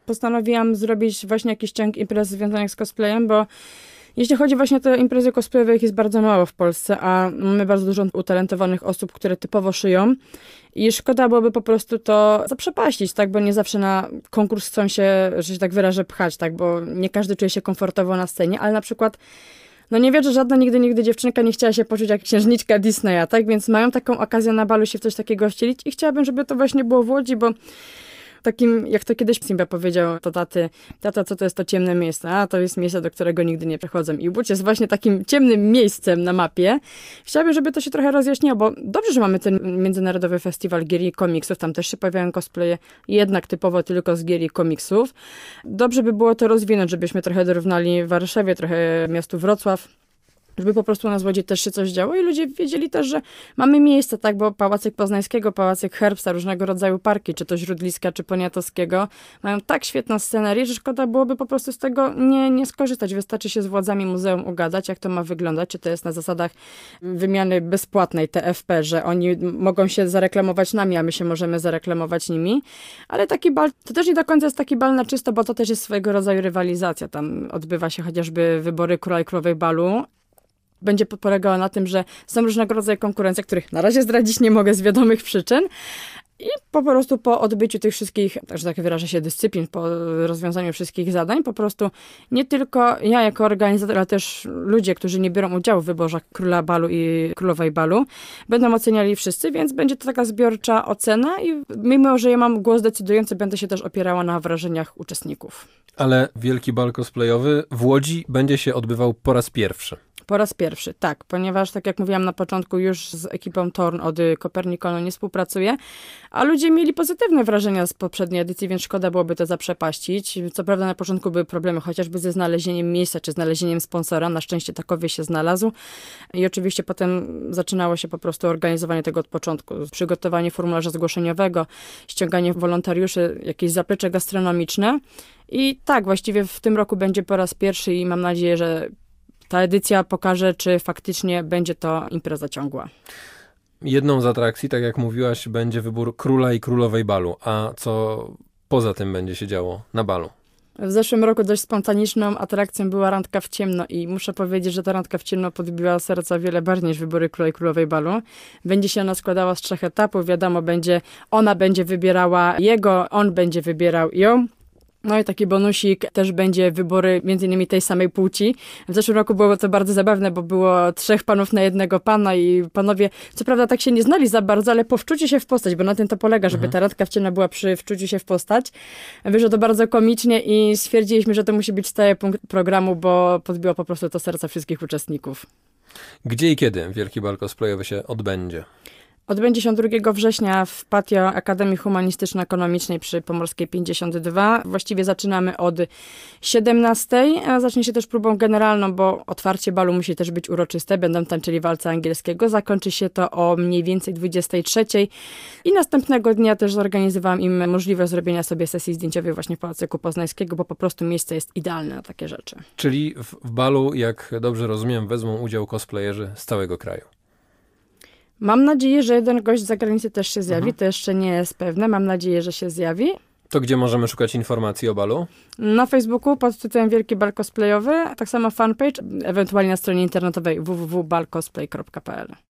Postanowiłam zrobić właśnie jakiś ciąg imprez związanych z cosplayem, bo jeśli chodzi właśnie o te imprezy cosplayowe, ich jest bardzo mało w Polsce, a mamy bardzo dużo utalentowanych osób, które typowo szyją i szkoda byłoby po prostu to zaprzepaścić, tak, bo nie zawsze na konkurs chcą się, że się tak wyrażę, pchać, tak, bo nie każdy czuje się komfortowo na scenie, ale na przykład no nie wierzę, że żadna nigdy dziewczynka nie chciała się poczuć jak księżniczka Disneya, tak, więc mają taką okazję na balu się w coś takiego wcielić i chciałabym, żeby to właśnie było w Łodzi, bo takim, jak to kiedyś Simba powiedział do taty, tata, co to jest to ciemne miejsce? A, to jest miejsce, do którego nigdy nie przechodzę. I Łódź jest właśnie takim ciemnym miejscem na mapie. Chciałabym, żeby to się trochę rozjaśniło, bo dobrze, że mamy ten międzynarodowy festiwal gier i komiksów, tam też się pojawiają cosplaye, jednak typowo tylko z gier i komiksów. Dobrze by było to rozwinąć, żebyśmy trochę dorównali Warszawie, trochę miastu Wrocław, żeby po prostu na Łodzi też się coś działo i ludzie wiedzieli też, że mamy miejsce, tak, bo Pałacyk Poznańskiego, Pałacyk Herbsta, różnego rodzaju parki, czy to Źródliska, czy Poniatowskiego, mają tak świetną scenerię, że szkoda byłoby po prostu z tego nie skorzystać. Wystarczy się z władzami muzeum ugadać, jak to ma wyglądać, czy to jest na zasadach wymiany bezpłatnej TFP, że oni mogą się zareklamować nami, a my się możemy zareklamować nimi, ale taki bal, to też nie do końca jest taki bal na czysto, bo to też jest swojego rodzaju rywalizacja. Tam odbywa się chociażby wybory króla i królowej balu. Będzie polegała na tym, że są różnego rodzaju konkurencje, których na razie zdradzić nie mogę z wiadomych przyczyn. I po prostu po odbyciu tych wszystkich, że tak wyrażę się, dyscyplin, po rozwiązaniu wszystkich zadań, po prostu nie tylko ja jako organizator, ale też ludzie, którzy nie biorą udziału w wyborach króla balu i królowej balu, będą oceniali wszyscy, więc będzie to taka zbiorcza ocena i mimo, że ja mam głos decydujący, będę się też opierała na wrażeniach uczestników. Ale wielki bal cosplayowy w Łodzi będzie się odbywał po raz pierwszy. Po raz pierwszy, tak, ponieważ tak jak mówiłam na początku, już z ekipą Torn od Kopernikonu nie współpracuję, a ludzie mieli pozytywne wrażenia z poprzedniej edycji, więc szkoda byłoby to zaprzepaścić. Co prawda na początku były problemy, chociażby ze znalezieniem miejsca, czy znalezieniem sponsora, na szczęście takowy się znalazł i oczywiście potem zaczynało się po prostu organizowanie tego od początku, przygotowanie formularza zgłoszeniowego, ściąganie wolontariuszy, jakieś zaplecze gastronomiczne i tak, właściwie w tym roku będzie po raz pierwszy i mam nadzieję, że ta edycja pokaże, czy faktycznie będzie to impreza ciągła. Jedną z atrakcji, tak jak mówiłaś, będzie wybór króla i królowej balu. A co poza tym będzie się działo na balu? W zeszłym roku dość spontaniczną atrakcją była randka w ciemno i muszę powiedzieć, że ta randka w ciemno podbiła serca wiele bardziej niż wybory króla i królowej balu. Będzie się ona składała z 3 etapów. Wiadomo, ona będzie wybierała jego, on będzie wybierał ją. No i taki bonusik, też będzie wybory między innymi tej samej płci. W zeszłym roku było to bardzo zabawne, bo było 3 panów na jednego pana i panowie, co prawda tak się nie znali za bardzo, ale po wczuciu się w postać, bo na tym to polega, żeby ta randka w ciemno była przy wczuciu się w postać. Wyszło to bardzo komicznie i stwierdziliśmy, że to musi być stały punkt programu, bo podbiło po prostu to serca wszystkich uczestników. Gdzie i kiedy wielki bal cosplayowy się odbędzie? Odbędzie się 2 września w patio Akademii Humanistyczno-Ekonomicznej przy Pomorskiej 52. Właściwie zaczynamy od 17, a zacznie się też próbą generalną, bo otwarcie balu musi też być uroczyste. Będą tańczyli walca angielskiego. Zakończy się to o mniej więcej 23. I następnego dnia też zorganizowałam im możliwość zrobienia sobie sesji zdjęciowej właśnie w Pałacyku Poznańskiego, bo po prostu miejsce jest idealne na takie rzeczy. Czyli w balu, jak dobrze rozumiem, wezmą udział cosplayerzy z całego kraju. Mam nadzieję, że jeden gość z zagranicy też się zjawi. To jeszcze nie jest pewne. Mam nadzieję, że się zjawi. To gdzie możemy szukać informacji o balu? Na Facebooku pod tytułem Wielki Bal Cosplayowy, tak samo fanpage, ewentualnie na stronie internetowej www.balcosplay.pl.